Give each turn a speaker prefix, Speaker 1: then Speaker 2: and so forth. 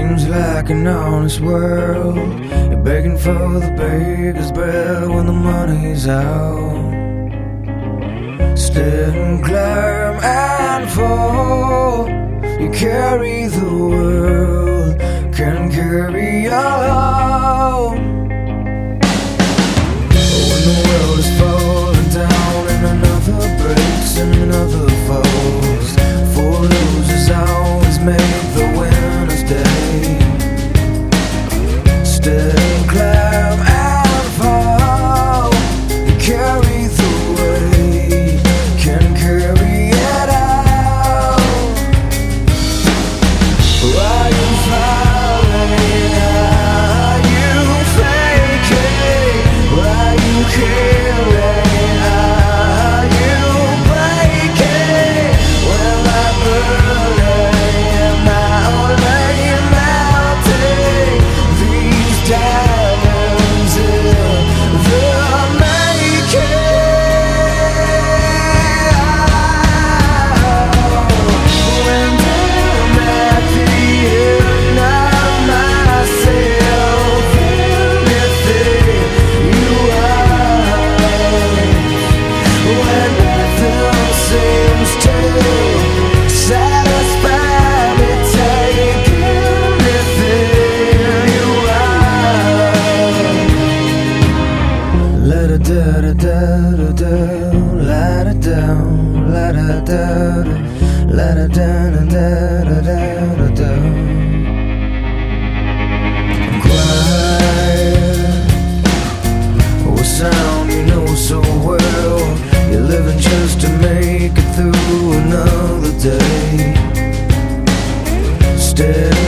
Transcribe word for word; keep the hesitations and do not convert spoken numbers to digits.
Speaker 1: Seems like an honest world. You're begging for the baker's bread when the money's out. Stand, climb and fall. You carry the world, can carry all. When the world is falling down and another breaks and another falls, for losers always make the winner's day. Stand, climb and fall. You carry the weight, can carry it out. Are you falling? Are you faking? Are you caring? Are you breaking? Well, I'm burning, I'm already melting. These diamonds in the making. When I'm at the end of myself, anything you are. When nothing seems to satisfy me, take anything you are. Let it da da da da da, let it down, let it da da, let it da da da da da da da. Quiet, oh, a sound you know so well. You're living just to make it through another day. Steady